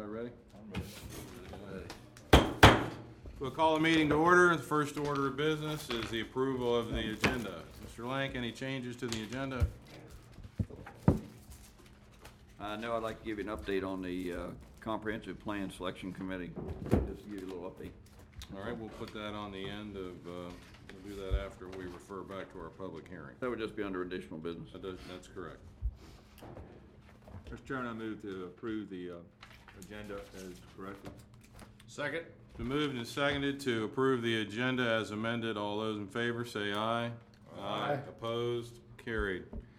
Everybody ready? I'm ready. We'll call the meeting to order. The first order of business is the approval of the agenda. Mr. Lank, any changes to the agenda? No, I'd like to give you an update on the Comprehensive Plan Selection Committee. Just to give you a little update. All right, we'll put that on the end of, we'll do that after we refer back to our public hearing. That would just be under additional business. That's correct. Mr. Chairman, I move to approve the agenda as corrected. Second. It's been moved and seconded to approve the agenda as amended. All those in favor say aye. Aye. Opposed? Carried.